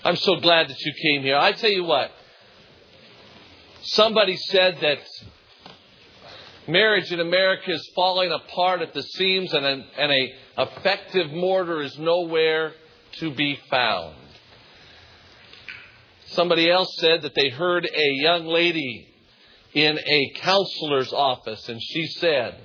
I'm so glad that you came here. I tell you what, somebody said that marriage in America is falling apart at the seams and an effective mortar is nowhere to be found. Somebody else said that they heard a young lady in a counselor's office, and she said,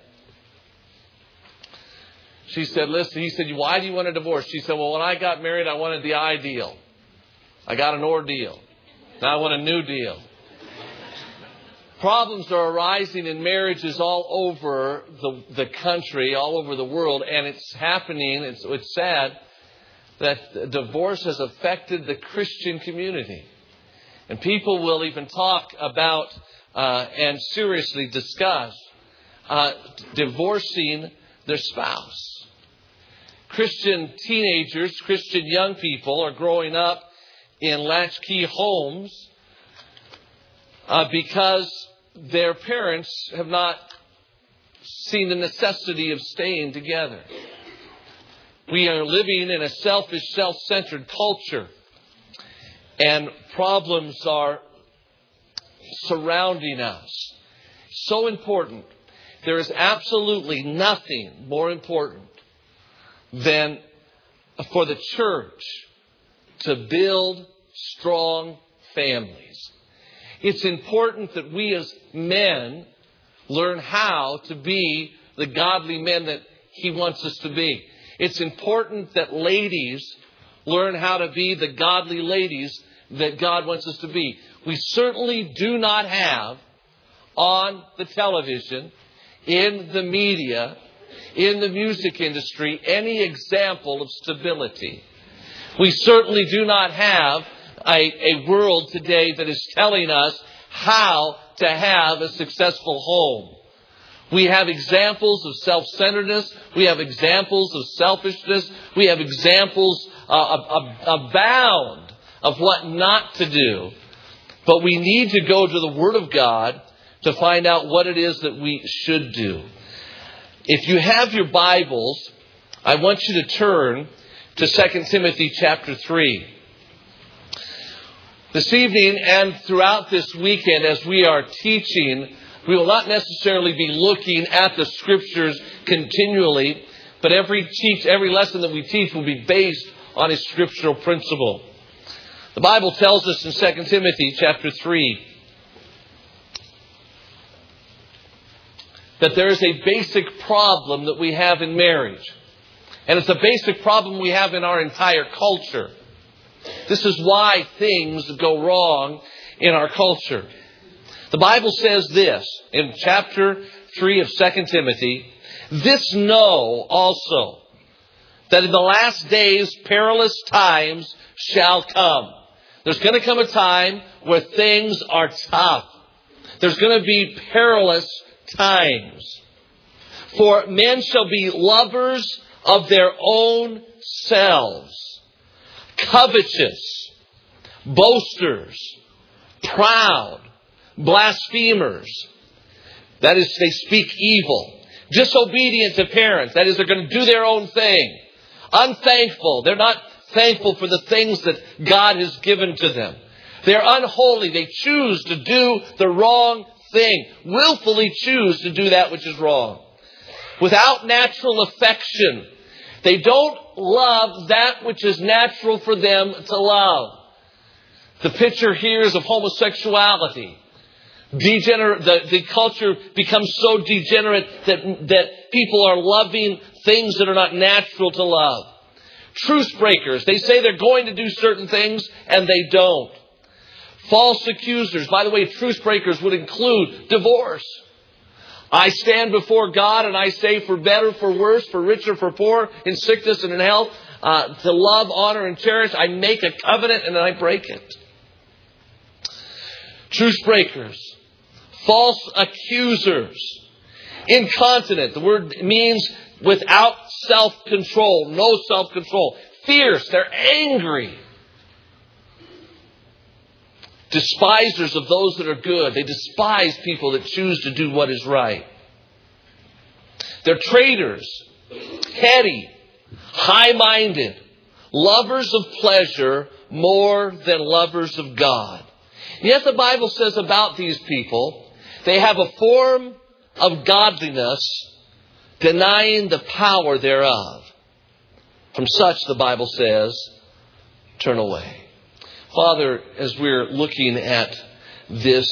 listen, he said, why do you want a divorce? She said, well, when I got married, I wanted the ideal. I got an ordeal. Now I want a new deal. Problems are arising in marriages all over the country, all over the world, and it's happening. It's sad that divorce has affected the Christian community. And people will even talk about and seriously discuss divorcing their spouse. Christian teenagers, Christian young people are growing up in latchkey homes because their parents have not seen the necessity of staying together. We are living in a selfish, self-centered culture, and problems are surrounding us. So important. There is absolutely nothing more important than for the church to build strong families. It's important that we as men learn how to be the godly men that He wants us to be. It's important that ladies learn how to be the godly ladies that God wants us to be. We certainly do not have on the television, in the media, in the music industry, any example of stability. We certainly do not have a world today that is telling us how to have a successful home. We have examples of self-centeredness. We have examples of selfishness. We have examples abound of what not to do. But we need to go to the Word of God to find out what it is that we should do. If you have your Bibles, I want you to turn to 2 Timothy chapter 3. This evening and throughout this weekend as we are teaching, we will not necessarily be looking at the Scriptures continually, but every lesson that we teach will be based on a scriptural principle. The Bible tells us in 2 Timothy chapter 3 that there is a basic problem that we have in marriage. And it's a basic problem we have in our entire culture. This is why things go wrong in our culture. The Bible says this in chapter 3 of 2 Timothy, "This know also, that in the last days perilous times shall come." There's going to come a time where things are tough. There's going to be perilous times. "For men shall be lovers of their own selves, covetous, boasters, proud, blasphemers." That is, they speak evil. "Disobedient to parents." That is, they're going to do their own thing. "Unthankful." They're not thankful for the things that God has given to them. They're unholy. They choose to do the wrong thing. Willfully choose to do that which is wrong. "Without natural affection." They don't love that which is natural for them to love. The picture here is of homosexuality. The culture becomes so degenerate that people are loving things that are not natural to love. Truce breakers. They say they're going to do certain things and they don't. False accusers. By the way, truce breakers would include divorce. "I stand before God and I say, for better, for worse, for richer, for poor, in sickness and in health, to love, honor, and cherish. I make a covenant and I break it." Truce breakers. False accusers. Incontinent. The word means without self-control. No self-control. Fierce. They're angry. Despisers of those that are good. They despise people that choose to do what is right. They're traitors, heady, high-minded, lovers of pleasure more than lovers of God. Yet the Bible says about these people, they have a form of godliness, denying the power thereof. From such, the Bible says, turn away. Father, as we're looking at this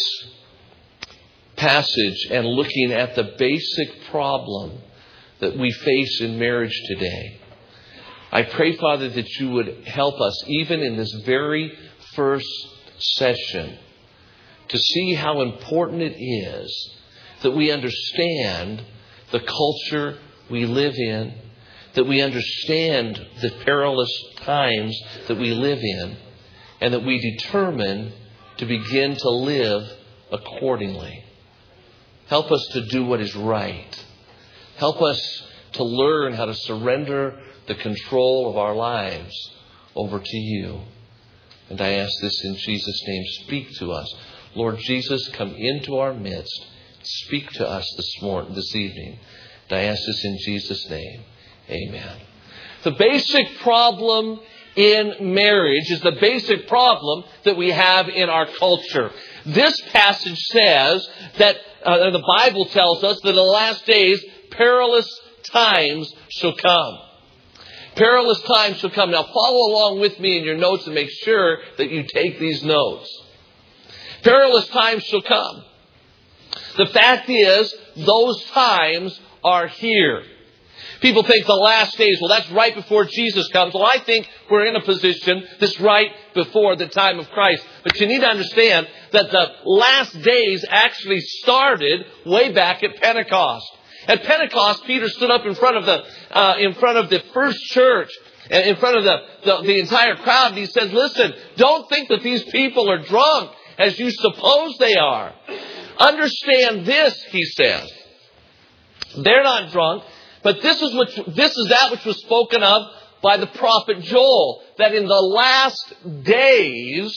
passage and looking at the basic problem that we face in marriage today, I pray, Father, that you would help us, even in this very first session, to see how important it is that we understand the culture we live in, that we understand the perilous times that we live in, and that we determine to begin to live accordingly. Help us to do what is right. Help us to learn how to surrender the control of our lives over to you. And I ask this in Jesus' name. Speak to us. Lord Jesus, come into our midst. Speak to us this evening. And I ask this in Jesus' name. Amen. The basic problem in marriage is the basic problem that we have in our culture. This passage says that the Bible tells us that in the last days, perilous times shall come. Perilous times shall come. Now follow along with me in your notes and make sure that you take these notes. Perilous times shall come. The fact is, those times are here. People think the last days, well, that's right before Jesus comes. Well, I think we're in a position that's right before the time of Christ. But you need to understand that the last days actually started way back at Pentecost. At Pentecost, Peter stood up in front of the first church, and in front of the entire crowd, and he says, listen, don't think that these people are drunk as you suppose they are. Understand this, he says. They're not drunk. But this is that which was spoken of by the prophet Joel, that in the last days,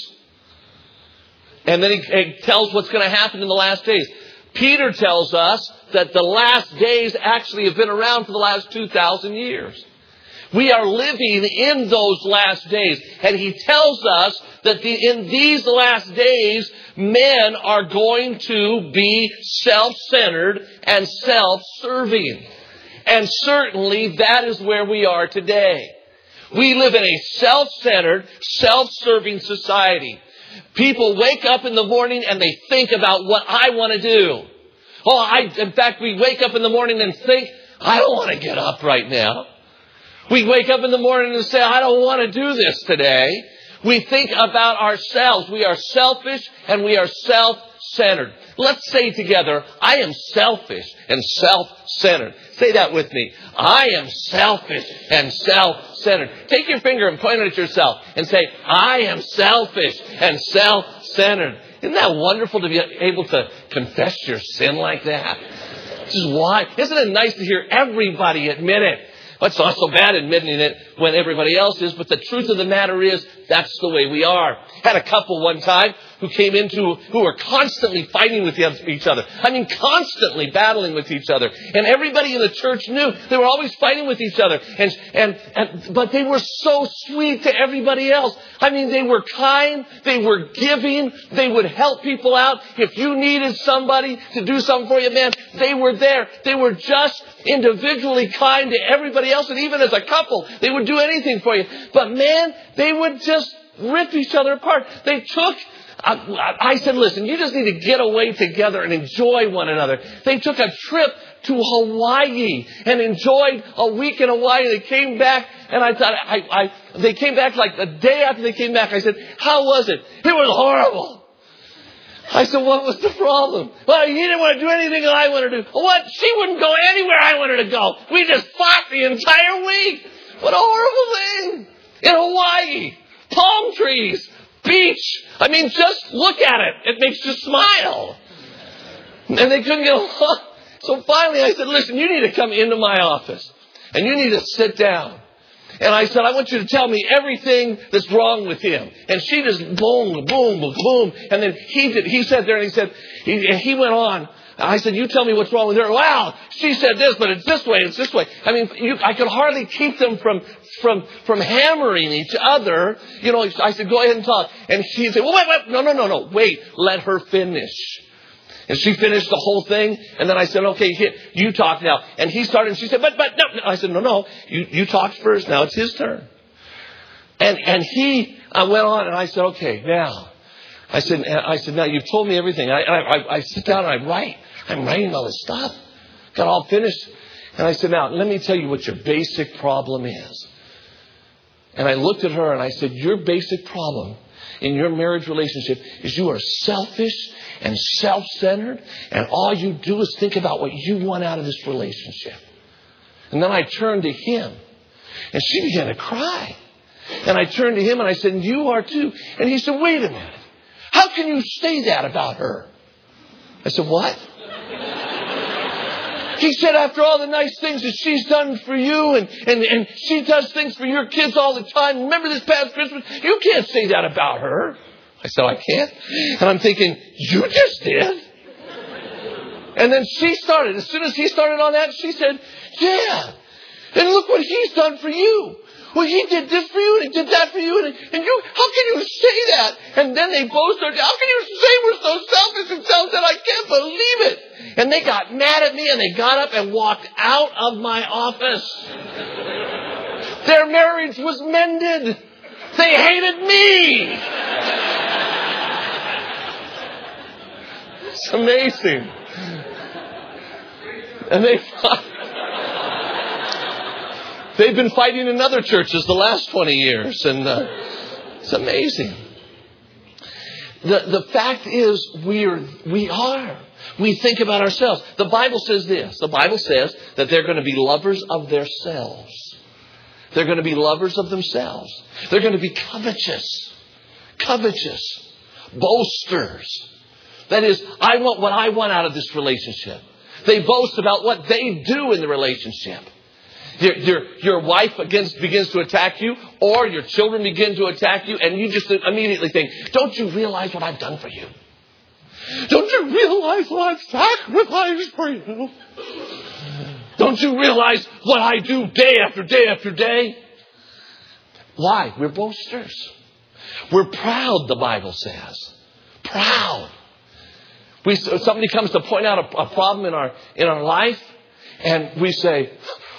and then he tells what's going to happen in the last days. Peter tells us that the last days actually have been around for the last 2,000 years. We are living in those last days. And he tells us that in these last days, men are going to be self-centered and self-serving. And certainly that is where we are today. We live in a self-centered, self-serving society. People wake up in the morning and they think about what I want to do. In fact, we wake up in the morning and think, I don't want to get up right now. We wake up in the morning and say, I don't want to do this today. We think about ourselves. We are selfish and we are self-centered. Let's say together, I am selfish and self-centered. Say that with me. I am selfish and self-centered. Take your finger and point it at yourself and say, I am selfish and self-centered. Isn't that wonderful to be able to confess your sin like that? This is why. Isn't it nice to hear everybody admit it? Well, it's not so bad admitting it when everybody else is, but the truth of the matter is, that's the way we are. Had a couple one time who were constantly fighting with each other. I mean, constantly battling with each other. And everybody in the church knew they were always fighting with each other. But they were so sweet to everybody else. I mean, they were kind. They were giving. They would help people out. If you needed somebody to do something for you, man, they were there. They were just individually kind to everybody else. And even as a couple, they would do anything for you. But man, they would just rip each other apart. I said, listen, you just need to get away together and enjoy one another. They took a trip to Hawaii and enjoyed a week in Hawaii. They came back and I thought, they came back like the day after they came back. I said, how was it? It was horrible. I said, what was the problem? Well, you didn't want to do anything that I wanted to do. What? She wouldn't go anywhere I wanted to go. We just fought the entire week. What a horrible thing. In Hawaii, palm trees, beach. I mean, just look at it. It makes you smile. And they couldn't get along. So finally I said, listen, you need to come into my office and you need to sit down. And I said, I want you to tell me everything that's wrong with him. And she just boom, boom, boom. And then he sat there and he said, he went on. I said, you tell me what's wrong with her. Well, she said this, but it's this way, it's this way. I mean, I could hardly keep them from hammering each other. You know, I said, go ahead and talk. And she said, well, wait, no, wait, let her finish. And she finished the whole thing. And then I said, okay, you talk now. And he started, and she said, but no. I said, no, you talked first. Now it's his turn. And he went on, and I said, okay, now. I said, now you've told me everything. I sit down and I write. I'm writing all this stuff. Got all finished. And I said, now, let me tell you what your basic problem is. And I looked at her and I said, your basic problem in your marriage relationship is you are selfish and self-centered. And all you do is think about what you want out of this relationship. And then I turned to him. And she began to cry. And I turned to him and I said, you are too. And he said, wait a minute. How can you say that about her? I said, what? He said, after all the nice things that she's done for you and she does things for your kids all the time. Remember this past Christmas? You can't say that about her. I said, I can't. And I'm thinking, you just did. And then she started. As soon as he started on that, she said, yeah. And look what he's done for you. Well, he did this for you and he did that for you. And you, how can you say that? And then they both started, how can you say we're so selfish and self-centered? I can't believe it. And they got mad at me and they got up and walked out of my office. Their marriage was mended. They hated me. It's amazing. And they've been fighting in other churches the last 20 years. And it's amazing. The fact is, we think about ourselves. The Bible says this. The Bible says that they're going to be lovers of themselves. They're going to be lovers of themselves. They're going to be covetous. Covetous. Boasters. That is, I want what I want out of this relationship. They boast about what they do in the relationship. Your wife begins to attack you, or your children begin to attack you, and you just immediately think, don't you realize what I've done for you? Don't you realize what I've sacrificed for you? Don't you realize what I do day after day after day? Why? We're boasters. We're proud, the Bible says. Proud. Somebody comes to point out a problem in our life, and we say,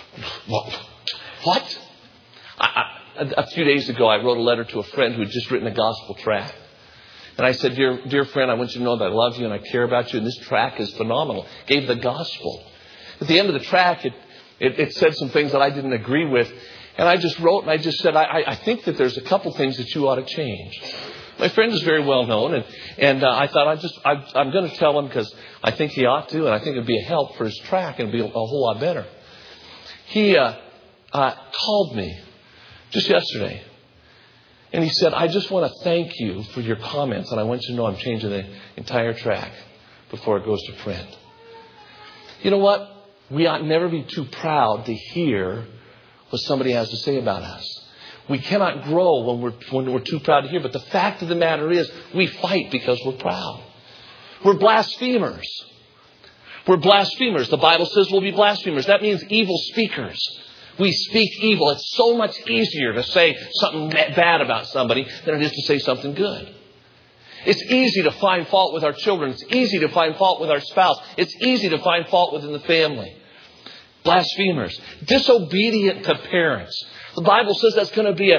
what? A few days ago, I wrote a letter to a friend who had just written a gospel tract. And I said, dear friend, I want you to know that I love you and I care about you. And this tract is phenomenal. Gave the gospel. At the end of the tract, it said some things that I didn't agree with. And I just wrote and I just said, I think that there's a couple things that you ought to change. My friend is very well known. And I thought, I'm going to tell him because I think he ought to. And I think it would be a help for his tract and be a whole lot better. He called me just yesterday. And he said, I just want to thank you for your comments. And I want you to know I'm changing the entire tract before it goes to print. You know what? We ought never be too proud to hear what somebody has to say about us. We cannot grow when we're too proud to hear. But the fact of the matter is, we fight because we're proud. We're blasphemers. We're blasphemers. The Bible says we'll be blasphemers. That means evil speakers. We speak evil. It's so much easier to say something bad about somebody than it is to say something good. It's easy to find fault with our children. It's easy to find fault with our spouse. It's easy to find fault within the family. Blasphemers. Disobedient to parents. The Bible says that's going to be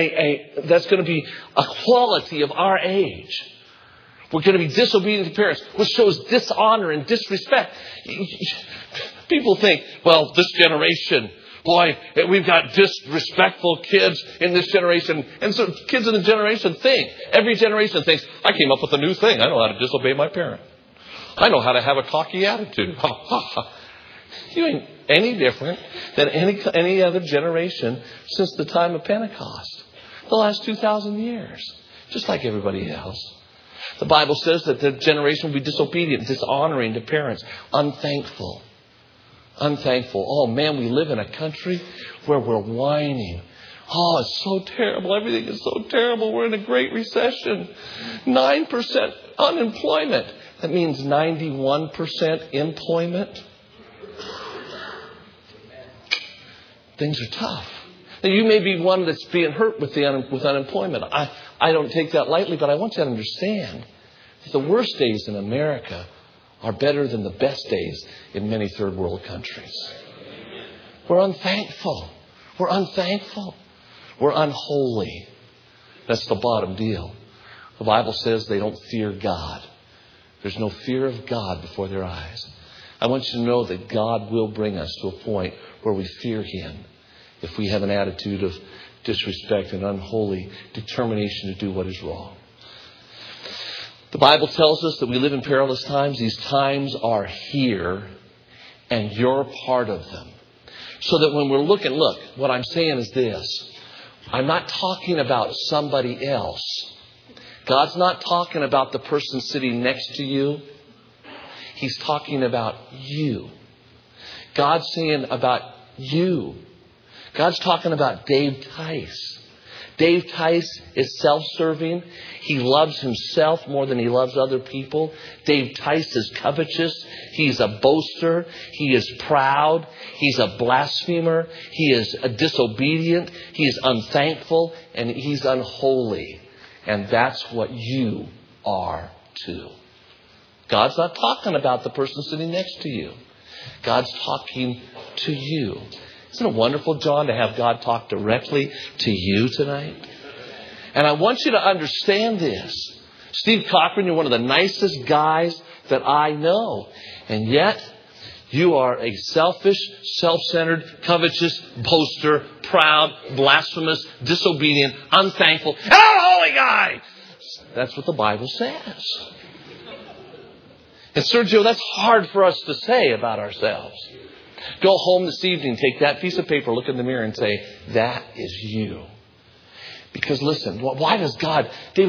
a quality of our age. We're going to be disobedient to parents, which shows dishonor and disrespect. People think, well, this generation, boy, we've got disrespectful kids in this generation. And so kids in the generation think, every generation thinks, I came up with a new thing. I know how to disobey my parent. I know how to have a cocky attitude. You ain't any different than any other generation since the time of Pentecost. The last 2,000 years. Just like everybody else. The Bible says that the generation will be disobedient, dishonoring to parents, unthankful. Unthankful. Oh man, we live in a country where we're whining. Oh, it's so terrible. Everything is so terrible. We're in a great recession. 9% unemployment. That means 91% employment. Things are tough. Now, you may be one that's being hurt with unemployment. I don't take that lightly, but I want you to understand that the worst days in America are better than the best days in many third world countries. We're unthankful. We're unthankful. We're unholy. That's the bottom deal. The Bible says they don't fear God. There's no fear of God before their eyes. I want you to know that God will bring us to a point where we fear Him if we have an attitude of disrespect and unholy determination to do what is wrong. The Bible tells us that we live in perilous times. These times are here, and you're part of them. So that when we're looking, look, what I'm saying is this. I'm not talking about somebody else. God's not talking about the person sitting next to you. He's talking about you. God's saying about you. God's talking about Dave Tice. Dave Tice is self-serving. He loves himself more than he loves other people. Dave Tice is covetous. He's a boaster. He is proud. He's a blasphemer. He is disobedient. He is unthankful. And he's unholy. And that's what you are too. God's not talking about the person sitting next to you. God's talking to you. Isn't it wonderful, John, to have God talk directly to you tonight? And I want you to understand this. Steve Cochran, you're one of the nicest guys that I know. And yet, you are a selfish, self-centered, covetous, boaster, proud, blasphemous, disobedient, unthankful, and unholy guy. That's what the Bible says. And Sergio, that's hard for us to say about ourselves. Go home this evening, take that piece of paper, look in the mirror and say, that is you. Because listen, why does God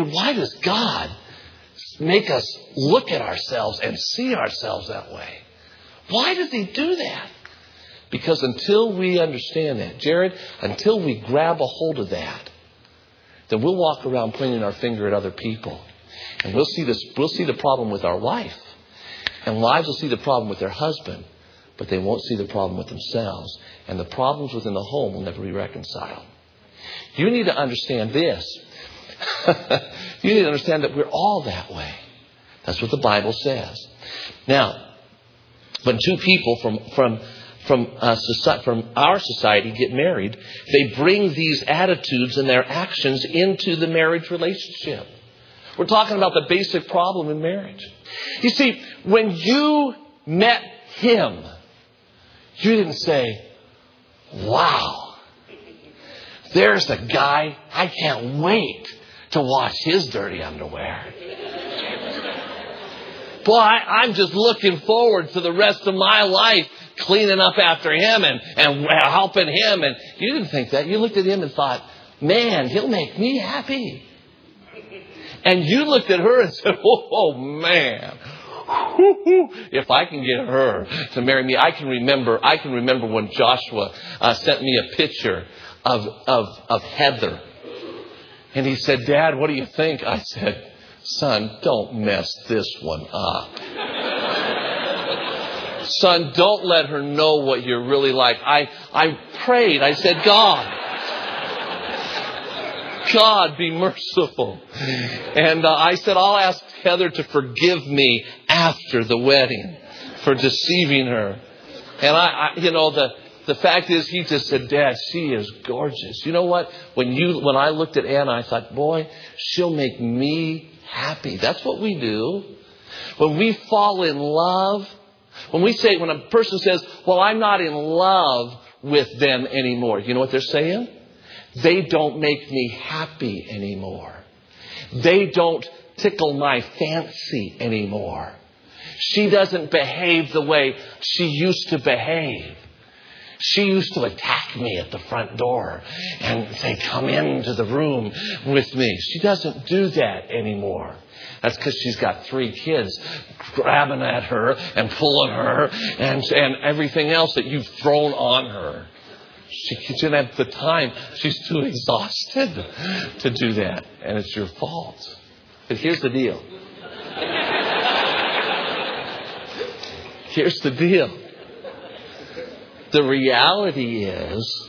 make us look at ourselves and see ourselves that way? Why does He do that? Because until we understand that, Jared, until we grab a hold of that, then we'll walk around pointing our finger at other people. And we'll see the problem with our wife. And wives will see the problem with their husband. But they won't see the problem with themselves. And the problems within the home will never be reconciled. You need to understand this. You need to understand that we're all that way. That's what the Bible says. Now, when two people from our society get married, they bring these attitudes and their actions into the marriage relationship. We're talking about the basic problem in marriage. You see, when you met him, you didn't say, wow, there's the guy. I can't wait to wash his dirty underwear. Boy, I'm just looking forward to the rest of my life cleaning up after him and helping him. And you didn't think that. You looked at him and thought, man, he'll make me happy. And you looked at her and said, oh man, if I can get her to marry me. I can remember when Joshua sent me a picture of Heather. And he said, Dad, what do you think? I said, son, don't mess this one up. Son, don't let her know what you're really like. I prayed. I said, God, be merciful. And I said, I'll ask Heather to forgive me after the wedding for deceiving her. And the fact is, he just said, Dad, she is gorgeous. You know what? When I looked at Anna, I thought, boy, she'll make me happy. That's what we do. When we fall in love, when a person says, well, I'm not in love with them anymore. You know what they're saying? They don't make me happy anymore. They don't tickle my fancy anymore. She doesn't behave the way she used to behave. She used to attack me at the front door and say, come into the room with me. She doesn't do that anymore. That's because she's got 3 kids grabbing at her and pulling her and everything else that you've thrown on her. She didn't have the time. She's too exhausted to do that. And it's your fault. But here's the deal. Here's the deal. The reality is,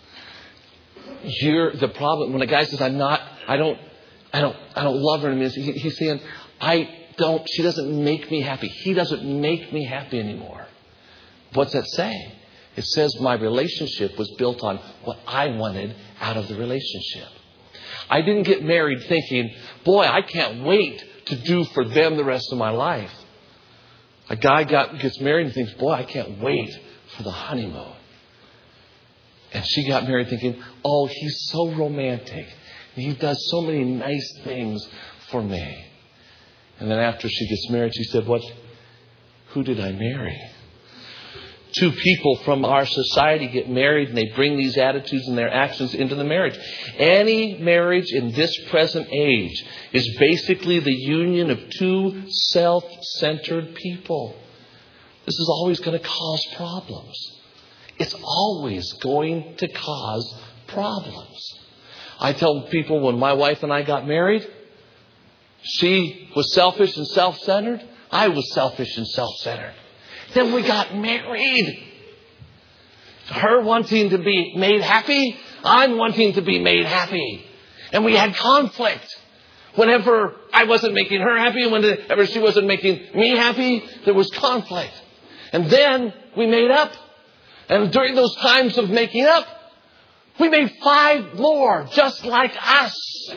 the problem. When a guy says, I don't love her anymore, he's saying, she doesn't make me happy. He doesn't make me happy anymore. What's that saying? It says my relationship was built on what I wanted out of the relationship. I didn't get married thinking, boy, I can't wait to do for them the rest of my life. A guy gets married and thinks, boy, I can't wait for the honeymoon. And she got married thinking, oh, he's so romantic. He does so many nice things for me. And then after she gets married, she said, who did I marry? Two people from our society get married and they bring these attitudes and their actions into the marriage. Any marriage in this present age is basically the union of two self-centered people. This is always going to cause problems. It's always going to cause problems. I tell people when my wife and I got married, she was selfish and self-centered. I was selfish and self-centered. Then we got married. Her wanting to be made happy, I'm wanting to be made happy. And we had conflict. Whenever I wasn't making her happy, and whenever she wasn't making me happy, there was conflict. And then we made up. And during those times of making up, we made 5 more just like us.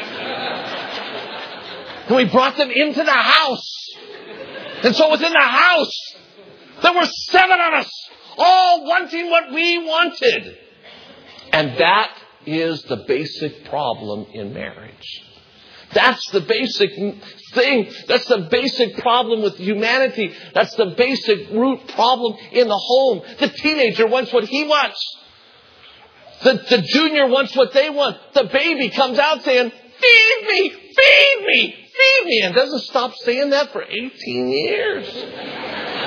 And we brought them into the house. And so within the house, there were 7 of us, all wanting what we wanted. And that is the basic problem in marriage. That's the basic thing. That's the basic problem with humanity. That's the basic root problem in the home. The teenager wants what he wants. The junior wants what they want. The baby comes out saying, feed me, feed me, feed me. And doesn't stop saying that for 18 years.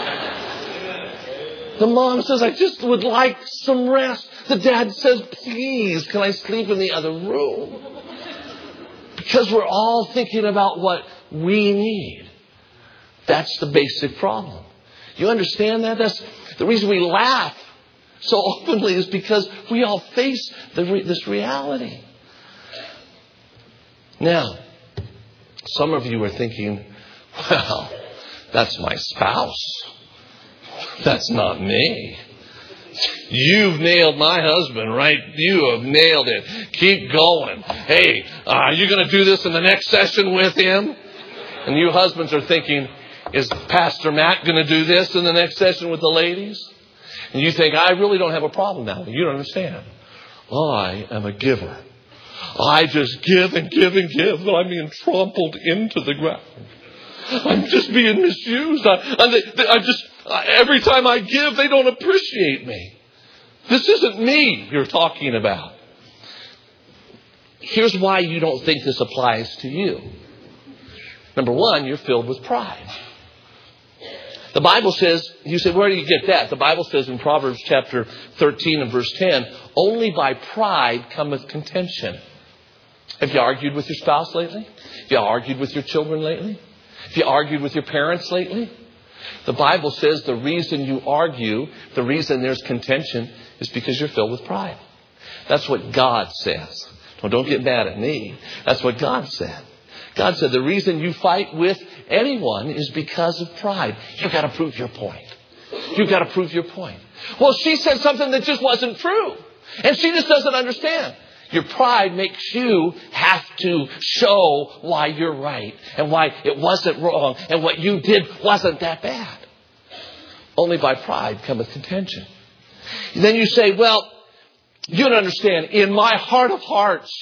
The mom says, I just would like some rest. The dad says, please, can I sleep in the other room? Because we're all thinking about what we need. That's the basic problem. You understand that? That's the reason we laugh so openly is because we all face this reality. Now, some of you are thinking, well, that's my spouse. That's not me. You've nailed my husband, right? You have nailed it. Keep going. Hey, are you going to do this in the next session with him? And you husbands are thinking, is Pastor Matt going to do this in the next session with the ladies? And you think, I really don't have a problem now. You don't understand. I am a giver. I just give and give and give. I'm being trampled into the ground. I'm just being misused. Every time I give, they don't appreciate me. This isn't me you're talking about. Here's why you don't think this applies to you. Number one, you're filled with pride. The Bible says, you say, where do you get that? The Bible says in Proverbs chapter 13 and verse 10, only by pride cometh contention. Have you argued with your spouse lately? Have you argued with your children lately? Have you argued with your parents lately? The Bible says the reason you argue, the reason there's contention is because you're filled with pride. That's what God says. Well, don't get mad at me. That's what God said. God said the reason you fight with anyone is because of pride. You've got to prove your point. You've got to prove your point. Well, she said something that just wasn't true. And she just doesn't understand. Your pride makes you have to show why you're right and why it wasn't wrong and what you did wasn't that bad. Only by pride cometh contention. And then you say, well, you don't understand. In my heart of hearts,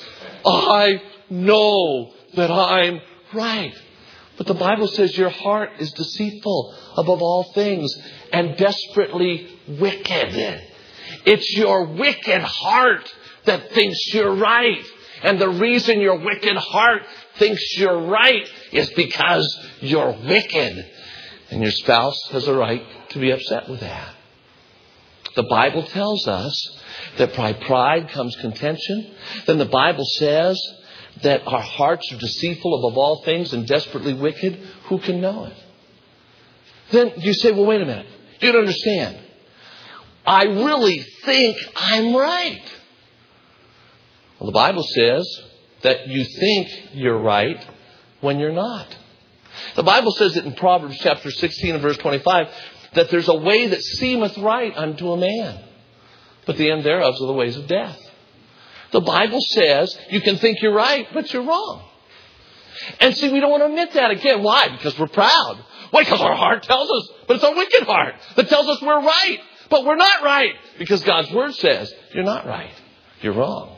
I know that I'm right. But the Bible says your heart is deceitful above all things and desperately wicked. It's your wicked heart that thinks you're right. And the reason your wicked heart thinks you're right is because you're wicked. And your spouse has a right to be upset with that. The Bible tells us that by pride comes contention. Then the Bible says that our hearts are deceitful above all things and desperately wicked. Who can know it? then you say, well, wait a minute. You don't understand. I really think I'm right. Well, the Bible says that you think you're right when you're not. The Bible says it in Proverbs chapter 16 and verse 25 that there's a way that seemeth right unto a man, but the end thereof are the ways of death. The Bible says you can think you're right, but you're wrong. And see, we don't want to admit that again. Why? Because we're proud. Why? Because our heart tells us, but it's our wicked heart that tells us we're right, but we're not right. Because God's Word says you're not right. You're wrong.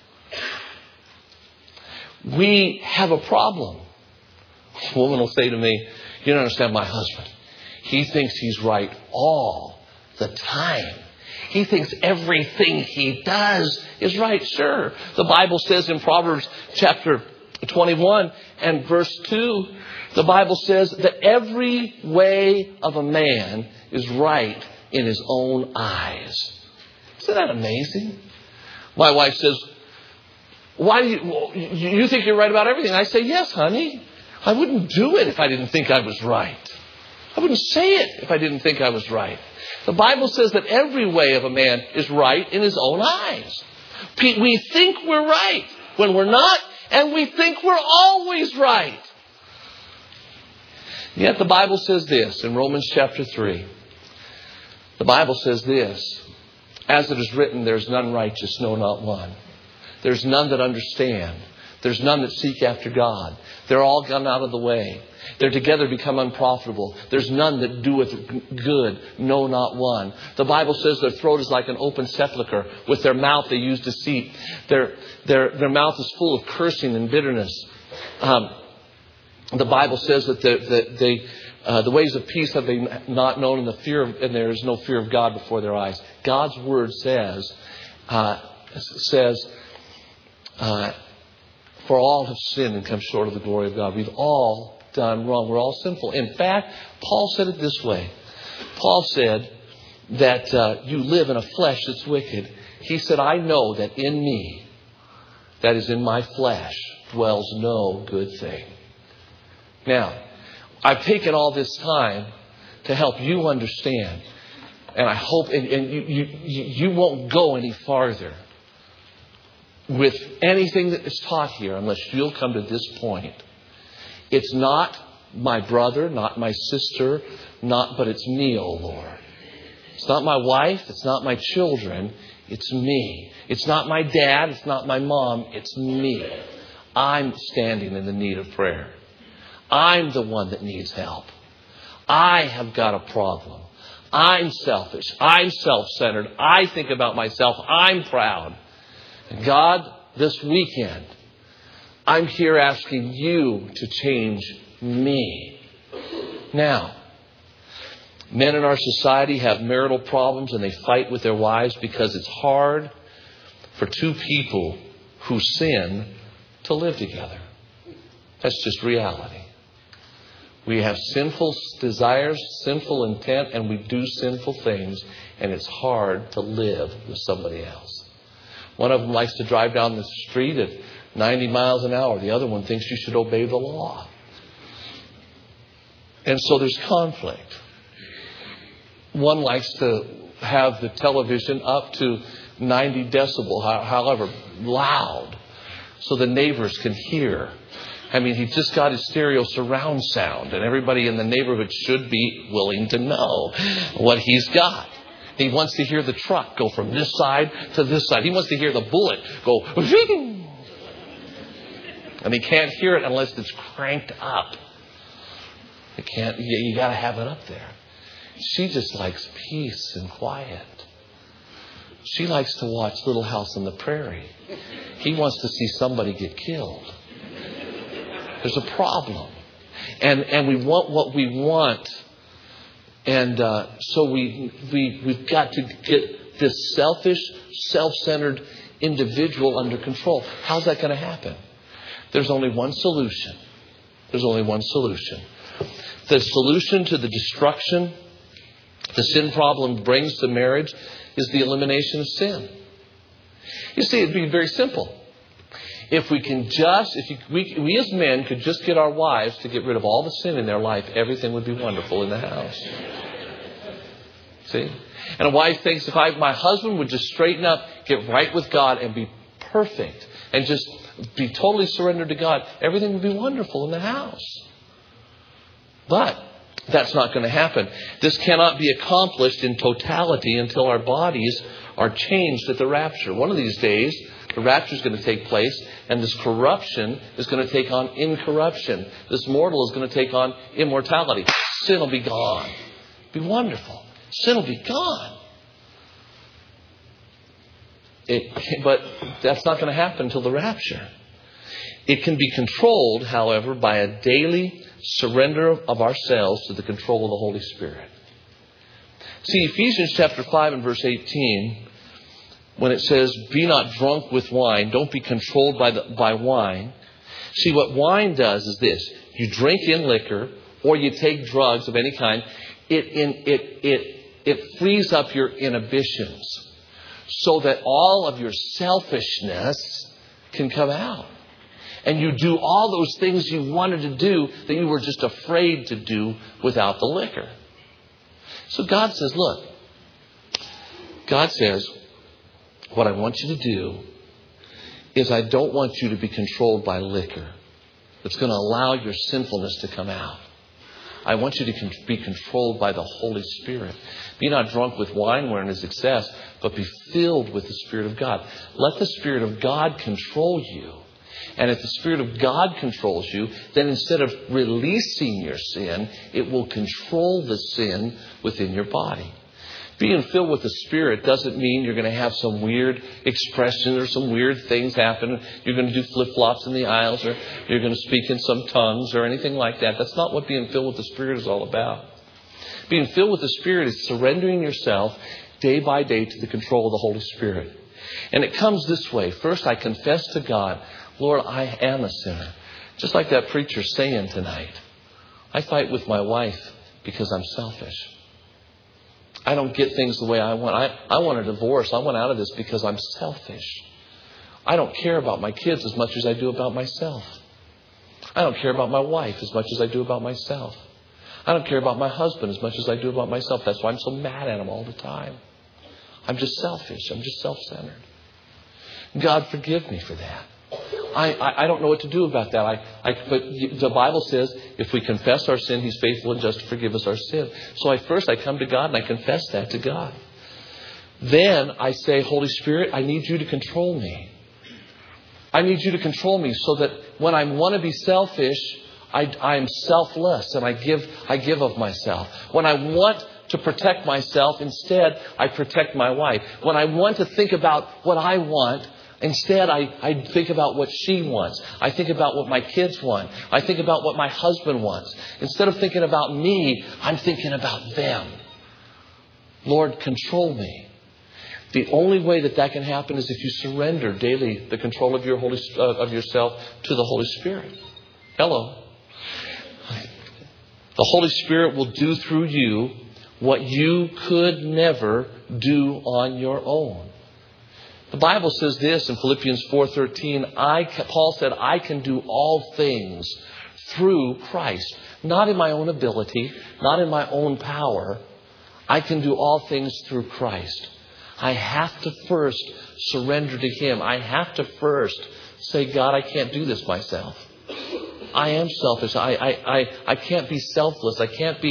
We have a problem. A woman will say to me, you don't understand my husband. He thinks he's right all the time. He thinks everything he does is right. Sure. The Bible says in Proverbs chapter 21 and verse 2, the Bible says that every way of a man is right in his own eyes. Isn't that amazing? My wife says, why do you think you're right about everything? I say, yes, honey. I wouldn't do it if I didn't think I was right. I wouldn't say it if I didn't think I was right. The Bible says that every way of a man is right in his own eyes. We think we're right when we're not, and we think we're always right. Yet the Bible says this in Romans chapter 3. The Bible says this, as it is written, there's none righteous, no, not one. There's none that understand. There's none that seek after God. They're all gone out of the way. They're together become unprofitable. There's none that doeth good, no, not one. The Bible says their throat is like an open sepulchre. With their mouth they use deceit. Their mouth is full of cursing and bitterness. The Bible says that the ways of peace have they not known, and there is no fear of God before their eyes. God's Word says, for all have sinned and come short of the glory of God. We've all done wrong. We're all sinful. In fact, Paul said it this way. Paul said that you live in a flesh that's wicked. He said, I know that in me, that is in my flesh, dwells no good thing. Now, I've taken all this time to help you understand. And I hope, and you won't go any farther with anything that is taught here unless you'll come to this point. It's not my brother, not my sister, but it's me, O Lord. It's not my wife, it's not my children, it's me. It's not my dad, it's not my mom, it's me. I'm standing in the need of prayer. I'm the one that needs help. I have got a problem. I'm selfish. I'm self-centered. I think about myself. I'm proud. And God, this weekend, I'm here asking you to change me. Now, men in our society have marital problems and they fight with their wives because it's hard for two people who sin to live together. That's just reality. We have sinful desires, sinful intent, and we do sinful things, and it's hard to live with somebody else. One of them likes to drive down the street at 90 miles an hour. The other one thinks you should obey the law. And so there's conflict. One likes to have the television up to 90 decibel, however loud, so the neighbors can hear. I mean, he just got his stereo surround sound, and everybody in the neighborhood should be willing to know what he's got. He wants to hear the truck go from this side to this side. He wants to hear the bullet go, and he can't hear it unless it's cranked up. You got to have it up there. She just likes peace and quiet. She likes to watch Little House on the Prairie. He wants to see somebody get killed. There's a problem. And we want what we want. And so we've got to get this selfish, self-centered individual under control. How's that going to happen? There's only one solution. There's only one solution. The solution to the destruction the sin problem brings to marriage is the elimination of sin. You see, it'd be very simple. If we can just, we as men could just get our wives to get rid of all the sin in their life, everything would be wonderful in the house. See? And a wife thinks if my husband would just straighten up, get right with God and be perfect and just be totally surrendered to God, everything would be wonderful in the house. But that's not going to happen. This cannot be accomplished in totality until our bodies are changed at the rapture. One of these days, the rapture is going to take place, and this corruption is going to take on incorruption. This mortal is going to take on immortality. Sin will be gone. It'll be wonderful. Sin will be gone. But that's not going to happen until the rapture. It can be controlled, however, by a daily surrender of ourselves to the control of the Holy Spirit. See, Ephesians chapter 5 and verse 18, when it says, be not drunk with wine, don't be controlled by wine. See, what wine does is this. You drink in liquor or you take drugs of any kind. It frees up your inhibitions so that all of your selfishness can come out. And you do all those things you wanted to do that you were just afraid to do without the liquor. So God says, look, God says, what I want you to do is I don't want you to be controlled by liquor. It's going to allow your sinfulness to come out. I want you to be controlled by the Holy Spirit. Be not drunk with wine wherein is excess, but be filled with the Spirit of God. Let the Spirit of God control you. And if the Spirit of God controls you, then instead of releasing your sin, it will control the sin within your body. Being filled with the Spirit doesn't mean you're going to have some weird expression or some weird things happen. You're going to do flip-flops in the aisles, or you're going to speak in some tongues or anything like that. That's not what being filled with the Spirit is all about. Being filled with the Spirit is surrendering yourself day by day to the control of the Holy Spirit. And it comes this way. First, I confess to God, Lord, I am a sinner. Just like that preacher saying tonight. I fight with my wife because I'm selfish. I don't get things the way I want. I want a divorce. I want out of this because I'm selfish. I don't care about my kids as much as I do about myself. I don't care about my wife as much as I do about myself. I don't care about my husband as much as I do about myself. That's why I'm so mad at him all the time. I'm just selfish. I'm just self-centered. God, forgive me for that. I don't know what to do about that. But the Bible says if we confess our sin, He's faithful and just to forgive us our sin. So first I come to God and I confess that to God. Then I say, Holy Spirit, I need you to control me. I need you to control me so that when I want to be selfish, I'm selfless and I give of myself. When I want to protect myself, instead I protect my wife. When I want to think about what I want, instead, I think about what she wants. I think about what my kids want. I think about what my husband wants. Instead of thinking about me, I'm thinking about them. Lord, control me. The only way that can happen is if you surrender daily the control of yourself to the Holy Spirit. Hello. The Holy Spirit will do through you what you could never do on your own. The Bible says this in Philippians 4:13. Paul said, I can do all things through Christ. Not in my own ability, not in my own power. I can do all things through Christ. I have to first surrender to Him. I have to first say, God, I can't do this myself. I am selfish. I can't be selfless. I can't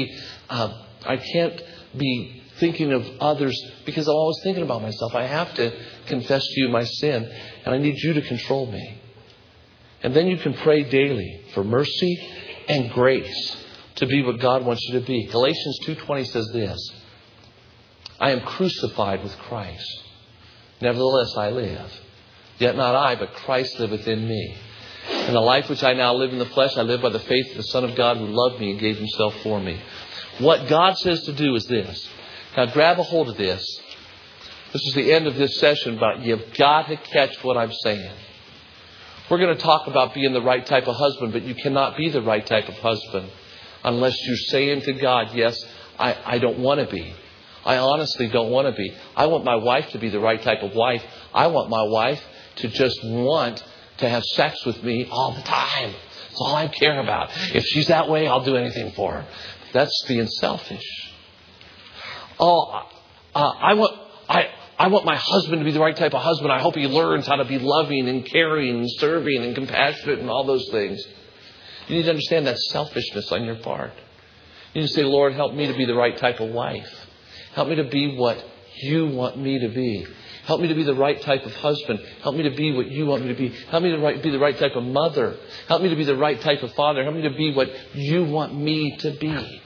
be thinking of others because I'm always thinking about myself. I have to confess to you my sin, and I need you to control me. And then you can pray daily for mercy and grace to be what God wants you to be. Galatians 2:20 says this, I am crucified with Christ. Nevertheless I live. Yet not I, but Christ liveth in me. And the life which I now live in the flesh, I live by the faith of the Son of God who loved me and gave Himself for me. What God says to do is this. Now grab a hold of this. This is the end of this session, but you've got to catch what I'm saying. We're going to talk about being the right type of husband, but you cannot be the right type of husband unless you're saying to God, yes, I don't want to be. I honestly don't want to be. I want my wife to be the right type of wife. I want my wife to just want to have sex with me all the time. That's all I care about. If she's that way, I'll do anything for her. That's being selfish. I want my husband to be the right type of husband. I hope he learns how to be loving and caring and serving and compassionate and all those things. You need to understand that selfishness on your part. You need to say, Lord, help me to be the right type of wife. Help me to be what you want me to be. Help me to be the right type of husband. Help me to be what you want me to be. Help me to be the right type of mother. Help me to be the right type of father. Help me to be what you want me to be.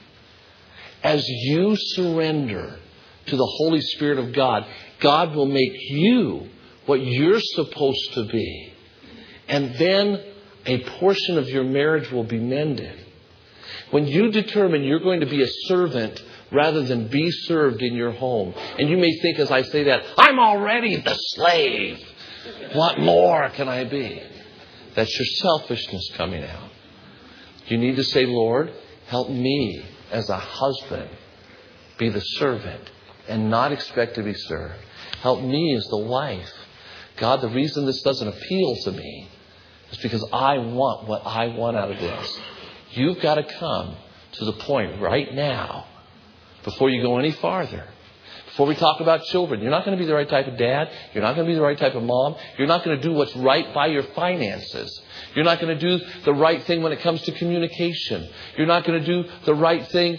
As you surrender to the Holy Spirit of God, God will make you what you're supposed to be. And then a portion of your marriage will be mended. When you determine you're going to be a servant rather than be served in your home. And you may think as I say that, I'm already the slave. What more can I be? That's your selfishness coming out. You need to say, Lord, help me as a husband be the servant and not expect to be served. Help me as the wife. God, the reason this doesn't appeal to me is because I want what I want out of this. You've got to come to the point right now, before you go any farther, before we talk about children. You're not going to be the right type of dad. You're not going to be the right type of mom. You're not going to do what's right by your finances. You're not going to do the right thing when it comes to communication. You're not going to do the right thing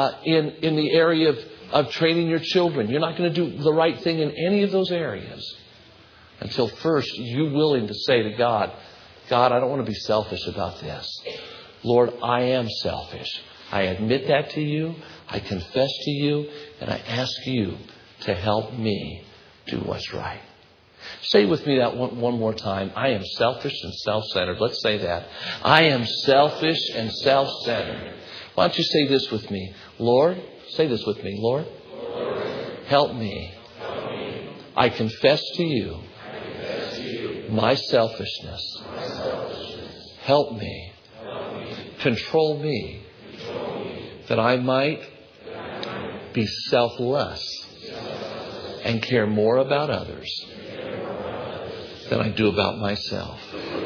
in the area of training your children. You're not going to do the right thing in any of those areas until first you're willing to say to God, God, I don't want to be selfish about this. Lord, I am selfish. I admit that to you. I confess to you. And I ask you to help me do what's right. Say with me that one more time. I am selfish and self-centered. Let's say that. I am selfish and self-centered. Why don't you say this with me? Lord, say this with me. Lord, help me. I confess to you my selfishness. Help me. Control me. That I might be selfless and care more about others than I do about myself.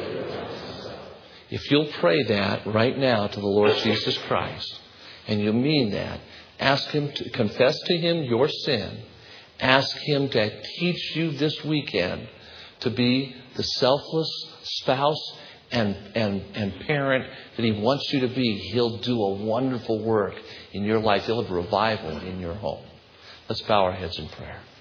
If you'll pray that right now to the Lord Jesus Christ, and you mean that, ask Him to confess to Him your sin. Ask Him to teach you this weekend to be the selfless spouse and parent that He wants you to be. He'll do a wonderful work in your life. He'll have revival in your home. Let's bow our heads in prayer.